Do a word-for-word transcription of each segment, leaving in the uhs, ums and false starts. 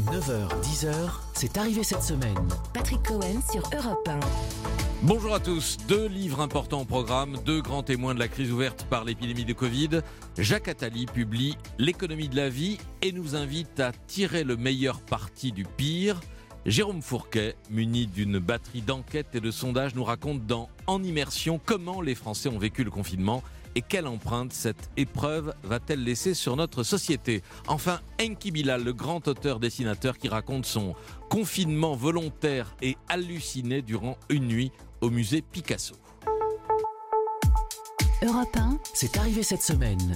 neuf heures dix, c'est arrivé cette semaine. Patrick Cohen sur Europe un. Bonjour à tous. Deux livres importants au programme, deux grands témoins de la crise ouverte par l'épidémie de Covid. Jacques Attali publie L'économie de la vie et nous invite à tirer le meilleur parti du pire. Jérôme Fourquet, muni d'une batterie d'enquêtes et de sondages, nous raconte dans En Immersion comment les Français ont vécu le confinement et quelle empreinte cette épreuve va-t-elle laisser sur notre société. Enfin, Enki Bilal, le grand auteur-dessinateur qui raconte son confinement volontaire et halluciné durant une nuit au musée Picasso. Europe un, c'est arrivé cette semaine.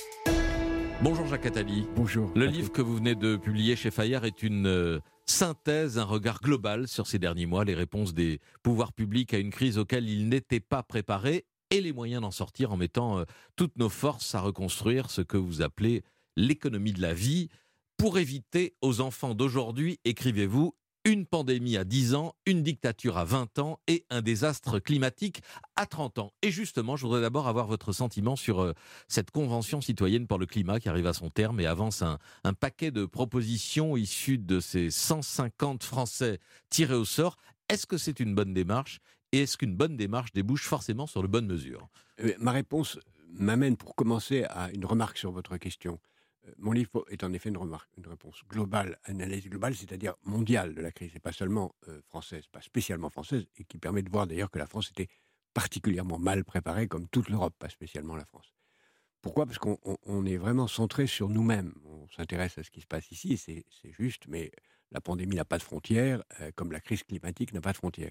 Bonjour Jacques Attali. Bonjour. Le livre que vous venez de publier chez Fayard est une euh, synthèse, un regard global sur ces derniers mois, les réponses des pouvoirs publics à une crise auquel ils n'étaient pas préparés et les moyens d'en sortir en mettant euh, toutes nos forces à reconstruire ce que vous appelez l'économie de la vie. Pour éviter aux enfants d'aujourd'hui, écrivez-vous, une pandémie à dix ans, une dictature à vingt ans et un désastre climatique à trente ans. Et justement, je voudrais d'abord avoir votre sentiment sur euh, cette Convention citoyenne pour le climat qui arrive à son terme et avance un, un paquet de propositions issues de ces cent cinquante Français tirés au sort. Est-ce que c'est une bonne démarche ? Et est-ce qu'une bonne démarche débouche forcément sur de bonnes mesures ? euh, Ma réponse m'amène pour commencer à une remarque sur votre question. Euh, mon livre est en effet une, remarque, une réponse globale, analyse globale, c'est-à-dire mondiale de la crise, et pas seulement euh, française, pas spécialement française, et qui permet de voir d'ailleurs que la France était particulièrement mal préparée, comme toute l'Europe, pas spécialement la France. Pourquoi ? Parce qu'on on, on est vraiment centré sur nous-mêmes. On s'intéresse à ce qui se passe ici, c'est, c'est juste, mais la pandémie n'a pas de frontières, euh, comme la crise climatique n'a pas de frontières.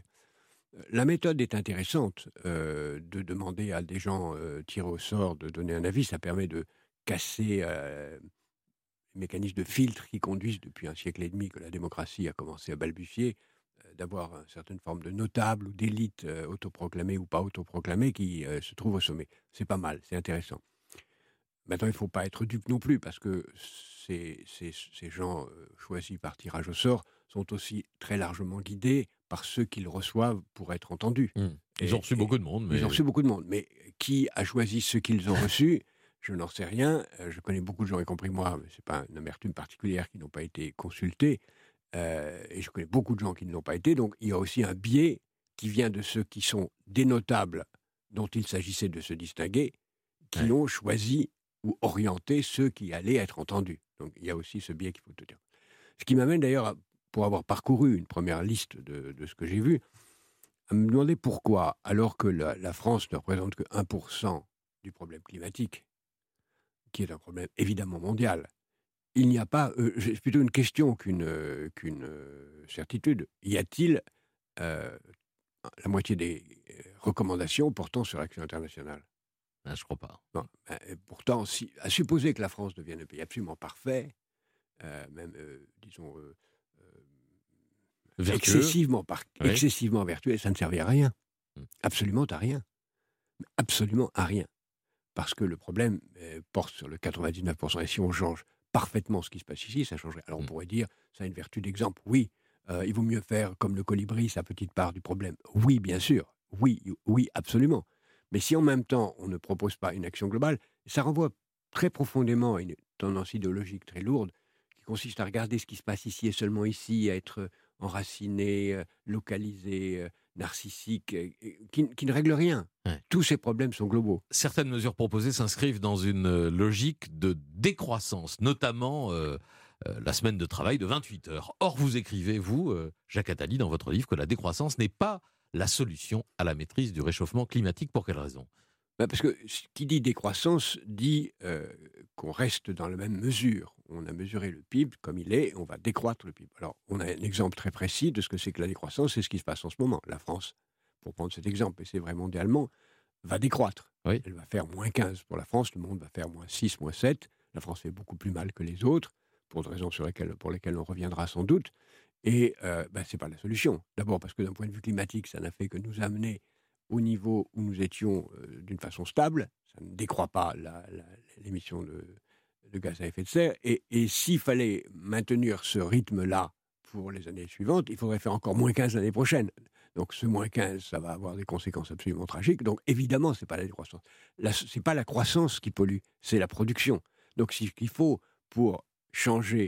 La méthode est intéressante, euh, de demander à des gens euh, tirés au sort de donner un avis. Ça permet de casser euh, les mécanismes de filtre qui conduisent depuis un siècle et demi que la démocratie a commencé à balbutier, euh, d'avoir une certaine forme de notable ou d'élite euh, autoproclamée ou pas autoproclamée qui euh, se trouve au sommet. C'est pas mal, c'est intéressant. Maintenant, il ne faut pas être dupe non plus, parce que ces, ces, ces gens euh, choisis par tirage au sort sont aussi très largement guidés par ceux qu'ils reçoivent pour être entendus. Mmh. Ils et, ont reçu beaucoup de monde. Mais... Ils ont reçu beaucoup de monde. Mais qui a choisi ceux qu'ils ont reçus ? Je n'en sais rien. Euh, je connais beaucoup de gens, y compris moi, mais ce n'est pas une amertume particulière, qui n'ont pas été consultés. Euh, et je connais beaucoup de gens qui ne l'ont pas été. Donc, il y a aussi un biais qui vient de ceux qui sont des notables dont il s'agissait de se distinguer, qui ouais. ont choisi ou orienté ceux qui allaient être entendus. Donc, il y a aussi ce biais qu'il faut te dire. Ce qui m'amène d'ailleurs, à, pour avoir parcouru une première liste de, de ce que j'ai vu, à me demander pourquoi, alors que la, la France ne représente que un pour cent du problème climatique, qui est un problème évidemment mondial, il n'y a pas, euh, c'est plutôt une question qu'une, euh, qu'une euh, certitude, y a-t-il euh, la moitié des recommandations portant sur l'action internationale ? Ah, je ne crois pas. Bon, ben, pourtant, si, à supposer que la France devienne un pays absolument parfait, euh, même, euh, disons, euh, euh, excessivement, par, oui. excessivement vertueux, ça ne servait à rien. Hum. Absolument à rien. Absolument à rien. Parce que le problème euh, porte sur le quatre-vingt-dix-neuf pour cent. Et si on change parfaitement ce qui se passe ici, ça changerait. Alors on hum. pourrait dire, ça a une vertu d'exemple. Oui, euh, il vaut mieux faire comme le colibri, sa petite part du problème. Oui, bien sûr. Oui, oui, absolument. Mais si en même temps, on ne propose pas une action globale, ça renvoie très profondément à une tendance idéologique très lourde qui consiste à regarder ce qui se passe ici et seulement ici, à être enraciné, localisé, narcissique, qui, qui ne règle rien. Ouais. Tous ces problèmes sont globaux. Certaines mesures proposées s'inscrivent dans une logique de décroissance, notamment euh, euh, la semaine de travail de vingt-huit heures. Or, vous écrivez, vous, euh, Jacques Attali, dans votre livre, que la décroissance n'est pas la solution à la maîtrise du réchauffement climatique. Pour quelle raison ? Ben parce que qui dit décroissance dit euh, qu'on reste dans la même mesure. On a mesuré le P I B comme il est, et on va décroître le P I B. Alors, on a un exemple très précis de ce que c'est que la décroissance, c'est ce qui se passe en ce moment. La France, pour prendre cet exemple, et c'est vrai mondialement, va décroître. Oui. Elle va faire moins quinze pour la France, le monde va faire moins six, moins sept. La France fait beaucoup plus mal que les autres, pour des raisons sur lesquelles, pour lesquelles on reviendra sans doute. Et euh, ben, ce n'est pas la solution. D'abord parce que d'un point de vue climatique, ça n'a fait que nous amener au niveau où nous étions euh, d'une façon stable. Ça ne décroît pas la, la, l'émission de, de gaz à effet de serre. Et, et s'il fallait maintenir ce rythme-là pour les années suivantes, il faudrait faire encore moins quinze l'année prochaine. Donc ce moins quinze, ça va avoir des conséquences absolument tragiques. Donc évidemment, ce n'est pas la décroissance. Ce n'est pas la croissance qui pollue, c'est la production. Donc ce qu'il faut pour changer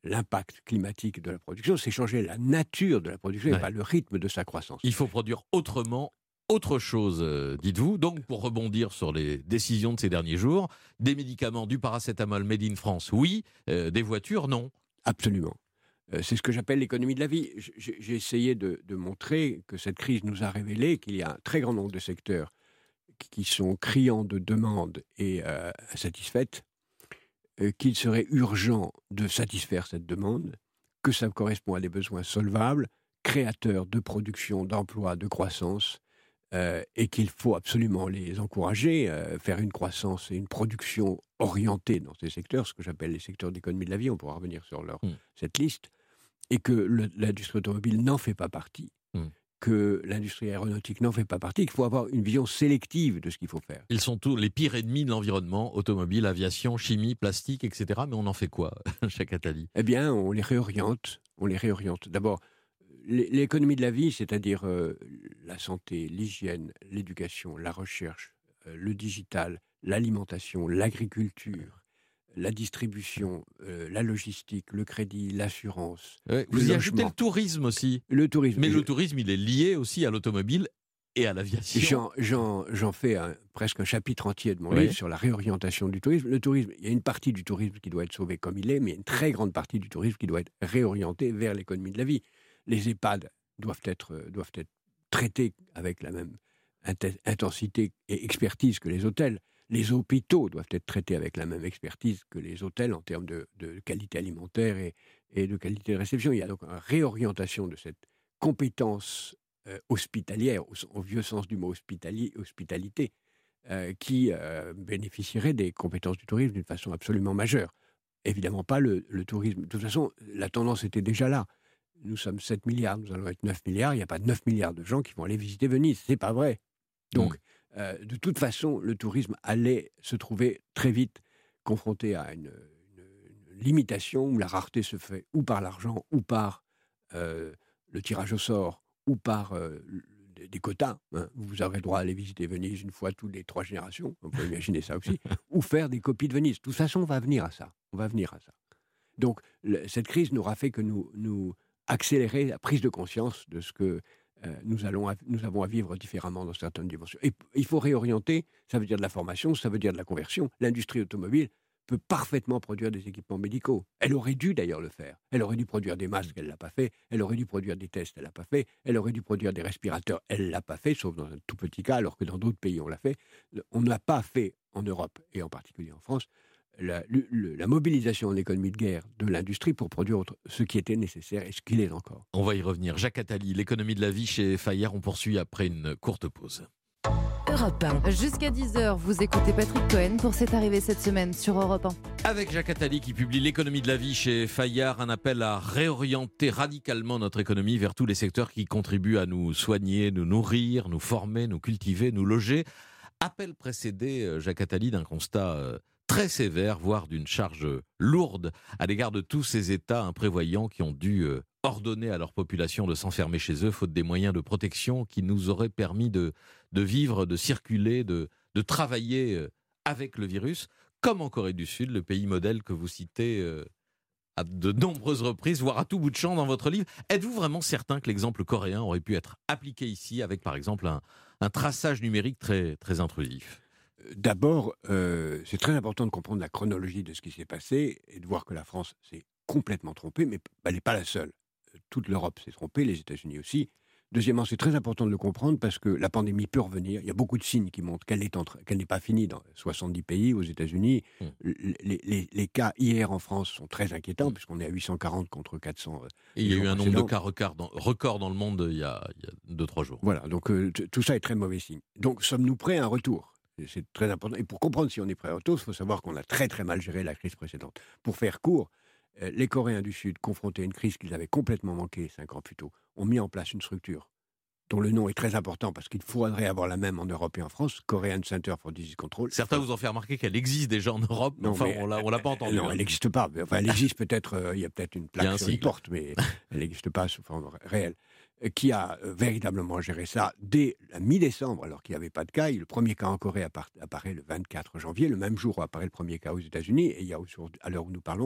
l'impact climatique de la production, c'est changer la nature de la production Ouais. et pas le rythme de sa croissance. Il faut produire autrement, autre chose, euh, dites-vous. Donc, pour rebondir sur les décisions de ces derniers jours, des médicaments, du paracétamol made in France, oui, euh, des voitures, non. Absolument. Euh, c'est ce que j'appelle l'économie de la vie. J- J'ai j'ai essayé de, de montrer que cette crise nous a révélé qu'il y a un très grand nombre de secteurs qui- qui sont criants de demandes et euh, insatisfaites, euh, qu'il serait urgent de satisfaire cette demande, que ça correspond à des besoins solvables, créateurs de production, d'emplois, de croissance, euh, et qu'il faut absolument les encourager, euh, faire une croissance et une production orientée dans ces secteurs, ce que j'appelle les secteurs d'économie de la vie, on pourra revenir sur leur, Mm. cette liste, et que le- l'industrie automobile n'en fait pas partie, Mm. que l'industrie aéronautique n'en fait pas partie, qu'il faut avoir une vision sélective de ce qu'il faut faire. Ils sont tous les pires ennemis de l'environnement, automobile, aviation, chimie, plastique, et cetera. Mais on en fait quoi, chaque Attali? Eh bien, on les réoriente. On les réoriente. D'abord, l'é- l'économie de la vie, c'est-à-dire euh, la santé, l'hygiène, l'éducation, la recherche, euh, le digital, l'alimentation, l'agriculture, la distribution, euh, la logistique, le crédit, l'assurance, Ouais, le vous y ajoutez logement. le tourisme aussi. le tourisme. Mais Je- le tourisme, il est lié aussi à l'automobile et à l'aviation. J'en, j'en- j'en fais un- presque un chapitre entier de mon Oui. livre sur la réorientation du tourisme. Le tourisme, il y a une partie du tourisme qui doit être sauvée comme il est, mais il y a une très grande partie du tourisme qui doit être réorientée vers l'économie de la vie. Les EHPAD doivent être, euh, doivent être traités avec la même int- intensité et expertise que les hôtels. Les hôpitaux doivent être traités avec la même expertise que les hôtels en termes de, de qualité alimentaire et, et de qualité de réception. Il y a donc une réorientation de cette compétence euh, hospitalière, au, au vieux sens du mot hospitalier, hospitalité, euh, qui euh, bénéficierait des compétences du tourisme d'une façon absolument majeure. Évidemment pas le, le tourisme. De toute façon, la tendance était déjà là. Nous sommes sept milliards, nous allons être neuf milliards. Il n'y a pas neuf milliards de gens qui vont aller visiter Venise. C'est pas vrai. Donc, euh, de toute façon, le tourisme allait se trouver très vite confronté à une, une- une limitation où la rareté se fait ou par l'argent ou par euh, le tirage au sort ou par euh, le- des- des quotas. Hein. Vous aurez droit à aller visiter Venise une fois toutes les trois générations. On peut imaginer ça aussi. Ou faire des copies de Venise. De toute façon, on va venir à ça. On va venir à ça. Donc, le- cette crise n'aura fait que nous, nous accélérer la prise de conscience de ce que euh, nous, allons à- nous avons à vivre différemment dans certaines dimensions. Et p- il faut réorienter, ça veut dire de la formation, ça veut dire de la conversion. L'industrie automobile peut parfaitement produire des équipements médicaux. Elle aurait dû d'ailleurs le faire. Elle aurait dû produire des masques, elle ne l'a pas fait. Elle aurait dû produire des tests, elle ne l'a pas fait. Elle aurait dû produire des respirateurs, elle ne l'a pas fait, sauf dans un tout petit cas, alors que dans d'autres pays on l'a fait. On n'a pas fait en Europe, et en particulier en France, la, le- le- la mobilisation en économie de guerre de l'industrie pour produire autre- ce qui était nécessaire et ce qu'il est encore. On va y revenir. Jacques Attali, l'économie de la vie chez Fayard. On poursuit après une courte pause. Europe un. Jusqu'à dix heures, vous écoutez Patrick Cohen pour C'est arrivé cette semaine sur Europe un. Avec Jacques Attali qui publie l'économie de la vie chez Fayard, un appel à réorienter radicalement notre économie vers tous les secteurs qui contribuent à nous soigner, nous nourrir, nous former, nous cultiver, nous loger. Appel précédé, euh, Jacques Attali, d'un constat euh, très sévère, voire d'une charge lourde à l'égard de tous ces États imprévoyants qui ont dû euh, ordonner à leur population de s'enfermer chez eux, faute des moyens de protection qui nous auraient permis de, de vivre, de circuler, de, de travailler euh, avec le virus, comme en Corée du Sud, le pays modèle que vous citez euh, à de nombreuses reprises, voire à tout bout de champ dans votre livre. Êtes-vous vraiment certain que l'exemple coréen aurait pu être appliqué ici avec, par exemple, un, un traçage numérique très, très intrusif ? D'abord, euh, c'est très important de comprendre la chronologie de ce qui s'est passé et de voir que la France s'est complètement trompée, mais elle n'est pas la seule. Euh, Toute l'Europe s'est trompée, les États-Unis aussi. Deuxièmement, c'est très important de le comprendre parce que la pandémie peut revenir. Il y a beaucoup de signes qui montrent qu'elle est en train- qu'elle n'est pas finie dans soixante-dix pays aux États-Unis. Mm. Les, les- les cas hier en France sont très inquiétants puisqu'on est à huit cent quarante contre quatre cents. euh, Et il y a les eu jours un nombre de précédents. cas record dans, record dans le monde il y a, il y a deux, trois jours. Voilà, donc euh, t- tout ça est très mauvais signe. Donc sommes-nous prêts à un retour ? Et c'est très important. Et pour comprendre si on est prêt à un retour, il faut savoir qu'on a très très mal géré la crise précédente. Pour faire court, euh, les Coréens du Sud, confrontés à une crise qu'ils avaient complètement manquée cinq ans plus tôt, ont mis en place une structure dont le nom est très important parce qu'il faudrait avoir la même en Europe et en France, Korean Center for Disease Control. Certains vous ont fait remarquer qu'elle existe déjà en Europe, mais Non, enfin, mais, on l'a, on l'a pas entendu. Non, hein. elle n'existe pas. Enfin, elle existe peut-être, euh, il y a peut-être une Il y a un plaque sur une sigle. porte, mais elle n'existe pas sous forme réelle. Euh, Qui a euh, véritablement géré ça dès la mi-décembre, alors qu'il n'y avait pas de cas. Le premier cas en Corée appara- apparaît le vingt-quatre janvier, le même jour où apparaît le premier cas aux États-Unis. Et il y a aujourd'hui, à l'heure où nous parlons,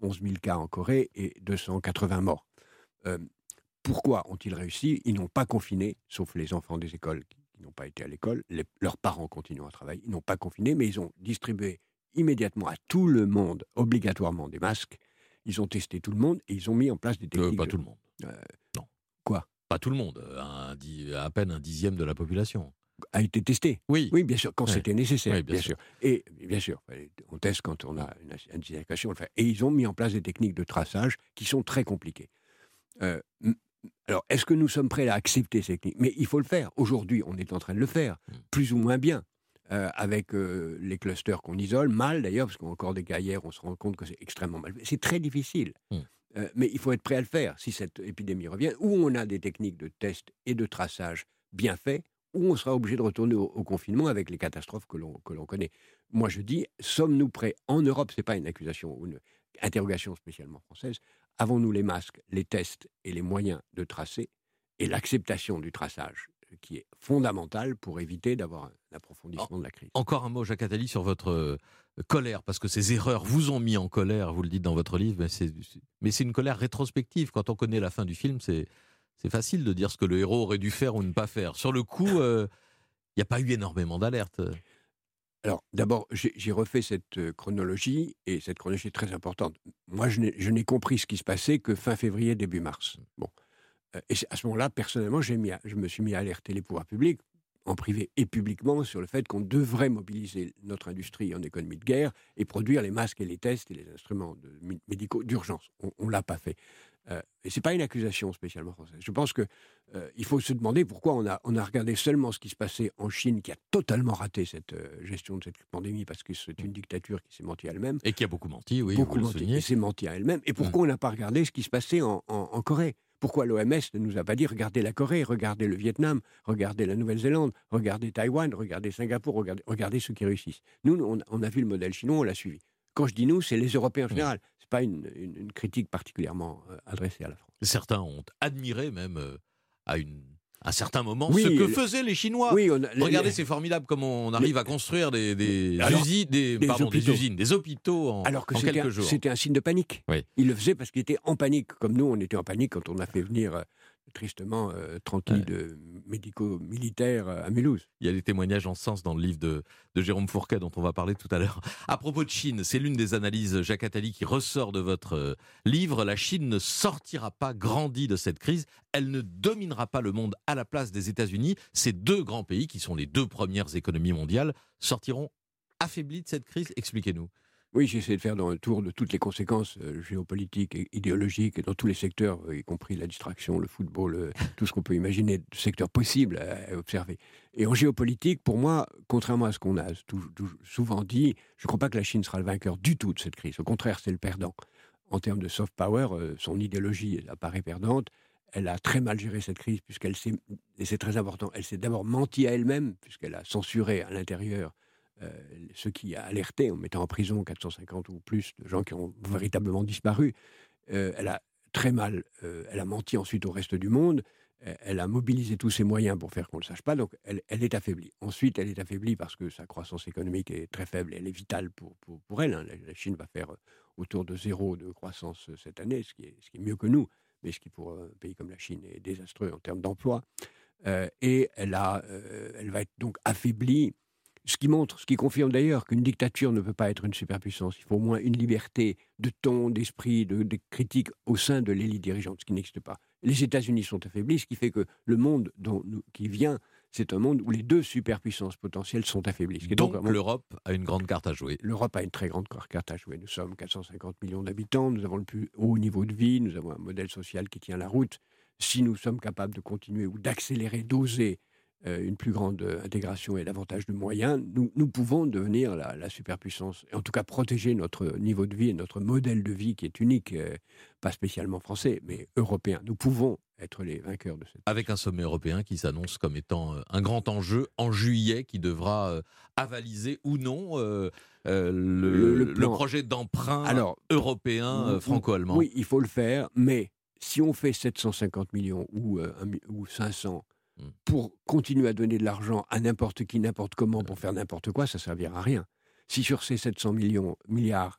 onze mille cas en Corée et deux cent quatre-vingts morts. Euh, pourquoi ont-ils réussi? Ils n'ont pas confiné, sauf les enfants des écoles qui, qui n'ont pas été à l'école. Les, leurs parents continuent à travailler. Ils n'ont pas confiné, mais ils ont distribué immédiatement à tout le monde, obligatoirement, des masques. Ils ont testé tout le monde et ils ont mis en place des techniques... Euh, pas de... tout le monde. Euh, non. Quoi? Pas tout le monde. Un, à peine un dixième de la population. A été testé. Oui. Oui, bien sûr, quand oui. c'était nécessaire, oui, bien, bien sûr. sûr. Et bien sûr, on teste quand on a une indication, on le fait. Et ils ont mis en place des techniques de traçage qui sont très compliquées. Euh, alors, est-ce que nous sommes prêts à accepter ces techniques? Mais il faut le faire. Aujourd'hui, on est en train de le faire, mm. plus ou moins bien, euh, avec euh, les clusters qu'on isole, mal d'ailleurs, parce qu'on a encore des cas hier, on se rend compte que c'est extrêmement mal. C'est très difficile. Mm. Euh, mais il faut être prêt à le faire si cette épidémie revient, où on a des techniques de test et de traçage bien faits, où on sera obligé de retourner au, au confinement avec les catastrophes que l'on, que l'on connaît. Moi, je dis, sommes-nous prêts en Europe? Ce n'est pas une accusation ou une interrogation spécialement française. Avons-nous les masques, les tests et les moyens de tracer et l'acceptation du traçage qui est fondamentale pour éviter d'avoir un approfondissement de la crise. Encore un mot, Jacques Attali, sur votre euh, colère, parce que ces erreurs vous ont mis en colère, vous le dites dans votre livre, mais c'est, mais c'est une colère rétrospective. Quand on connaît la fin du film, c'est, c'est facile de dire ce que le héros aurait dû faire ou ne pas faire. Sur le coup, il euh, n'y a pas eu énormément d'alertes. Alors, d'abord, j'ai, j'ai refait cette euh, chronologie, et cette chronologie est très importante. Moi, je n'ai, je n'ai compris ce qui se passait que fin février, début mars. Bon. Euh, et à ce moment-là, personnellement, j'ai mis à, je me suis mis à alerter les pouvoirs publics, en privé et publiquement, sur le fait qu'on devrait mobiliser notre industrie en économie de guerre et produire les masques et les tests et les instruments de, médicaux d'urgence. On ne l'a pas fait. Euh, et ce n'est pas une accusation spécialement française. Je pense qu'il euh, faut se demander pourquoi on a, on a regardé seulement ce qui se passait en Chine, qui a totalement raté cette euh, gestion de cette pandémie, parce que c'est une dictature qui s'est menti à elle-même. Et qui a beaucoup menti, oui. Beaucoup vous menti, le soulignez. et s'est menti à elle-même. Et pourquoi mmh. on n'a pas regardé ce qui se passait en, en, en Corée? Pourquoi l'O M S ne nous a pas dit regardez la Corée, regardez le Vietnam, regardez la Nouvelle-Zélande, regardez Taïwan, regardez Singapour, regardez, regardez ceux qui réussissent. Nous, on, on a vu le modèle chinois, on l'a suivi. Quand je dis nous, c'est les Européens en général. Mmh. Ce n'est pas une, une, une critique particulièrement euh, adressée à la France. Certains ont admiré même euh, à une... à un certain moment, oui, ce que le... faisaient les Chinois. Oui, on a... Regardez, les... c'est formidable comment on arrive les... à construire des, des, Alors, usines, des, des, pardon, des usines, des hôpitaux en, Alors que en c'était quelques un, jours. C'était un signe de panique. Oui. Ils le faisaient parce qu'ils étaient en panique, comme nous, on était en panique quand on a fait venir euh, tristement euh, trente lits ouais. de médicaux militaires euh, à Mulhouse. Il y a des témoignages en ce sens dans le livre de, de Jérôme Fourquet dont on va parler tout à l'heure. À propos de Chine, c'est l'une des analyses, Jacques Attali, qui ressort de votre euh, livre. La Chine ne sortira pas grandie de cette crise. Elle ne dominera pas le monde à la place des États-Unis. Ces deux grands pays, qui sont les deux premières économies mondiales, sortiront affaiblis de cette crise. Expliquez-nous. Oui, j'ai essayé de faire dans un tour de toutes les conséquences euh, géopolitiques et idéologiques, et dans tous les secteurs, euh, y compris la distraction, le football, euh, tout ce qu'on peut imaginer de secteurs possibles à, à observer. Et en géopolitique, pour moi, contrairement à ce qu'on a tout, tout, souvent dit, je ne crois pas que la Chine sera le vainqueur du tout de cette crise. Au contraire, c'est le perdant. En termes de soft power, euh, son idéologie apparaît perdante. Elle a très mal géré cette crise, puisqu'elle s'est, et c'est très important, elle s'est d'abord menti à elle-même, puisqu'elle a censuré à l'intérieur Euh, ceux qui a alerté en mettant en prison quatre cent cinquante ou plus de gens qui ont véritablement disparu. Euh, elle a très mal, euh, elle a menti ensuite au reste du monde, euh, elle a mobilisé tous ses moyens pour faire qu'on ne le sache pas, donc elle, elle est affaiblie. Ensuite, elle est affaiblie parce que sa croissance économique est très faible, et elle est vitale pour, pour, pour elle. Hein. La, la Chine va faire autour de zéro de croissance cette année, ce qui est, ce qui est mieux que nous, mais ce qui pour un pays comme la Chine est désastreux en termes d'emploi. Euh, et elle, a, euh, elle va être donc affaiblie. Ce qui montre, ce qui confirme d'ailleurs qu'une dictature ne peut pas être une superpuissance. Il faut au moins une liberté de ton, d'esprit, de, de critique au sein de l'élite dirigeante, ce qui n'existe pas. Les États-Unis sont affaiblis, ce qui fait que le monde dont nous, qui vient, c'est un monde où les deux superpuissances potentielles sont affaiblies. Donc, donc l'Europe a une grande carte à jouer. L'Europe a une très grande carte à jouer. Nous sommes quatre cent cinquante millions d'habitants, nous avons le plus haut niveau de vie, nous avons un modèle social qui tient la route. Si nous sommes capables de continuer ou d'accélérer, d'oser Euh, une plus grande euh, intégration et davantage de moyens, nous, nous pouvons devenir la, la superpuissance, et en tout cas protéger notre niveau de vie et notre modèle de vie qui est unique, euh, pas spécialement français, mais européen. Nous pouvons être les vainqueurs de cette... Avec un sommet européen qui s'annonce comme étant euh, un grand enjeu en juillet, qui devra euh, avaliser ou non euh, euh, le, le, le, le projet d'emprunt Alors, européen euh, franco-allemand. Oui, il faut le faire, mais si on fait sept cent cinquante millions ou, euh, un, ou cinq cents pour continuer à donner de l'argent à n'importe qui, n'importe comment, pour faire n'importe quoi, ça ne servira à rien. Si sur ces sept cents millions, milliards,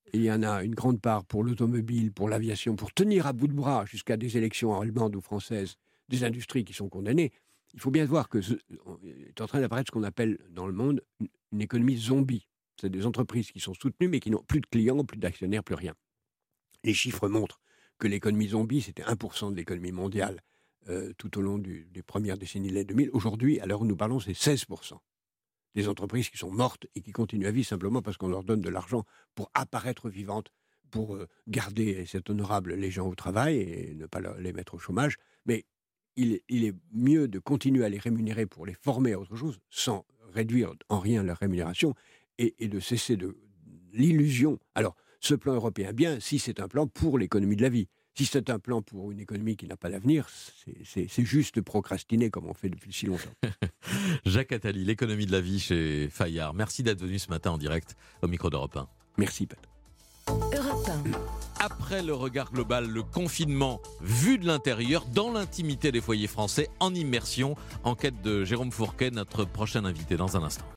Et il y en a une grande part pour l'automobile, pour l'aviation, pour tenir à bout de bras jusqu'à des élections allemandes ou françaises, des industries qui sont condamnées. Il faut bien voir que ce, est en train d'apparaître ce qu'on appelle dans le monde une, une économie zombie. C'est des entreprises qui sont soutenues mais qui n'ont plus de clients, plus d'actionnaires, plus rien. Les chiffres montrent que l'économie zombie, c'était un pour cent de l'économie mondiale euh, tout au long du, des premières décennies de l'année deux mille. Aujourd'hui, à l'heure où nous parlons, c'est seize pour cent. Des entreprises qui sont mortes et qui continuent à vivre simplement parce qu'on leur donne de l'argent pour apparaître vivantes, pour euh, garder, et c'est honorable, les gens au travail et ne pas les mettre au chômage. Mais il, il est mieux de continuer à les rémunérer pour les former à autre chose, sans réduire en rien leur rémunération, et, et de cesser de l'illusion. Alors, ce plan européen, bien, si c'est un plan pour l'économie de la vie. Si c'est un plan pour une économie qui n'a pas d'avenir, c'est, c'est, c'est juste procrastiner comme on fait depuis si longtemps. Jacques Attali, l'économie de la vie chez Fayard. Merci d'être venu ce matin en direct au micro d'Europe un. Merci, Patrick. Europe un. Après le regard global, le confinement vu de l'intérieur, dans l'intimité des foyers français, en immersion. Enquête de Jérôme Fourquet, notre prochain invité dans un instant.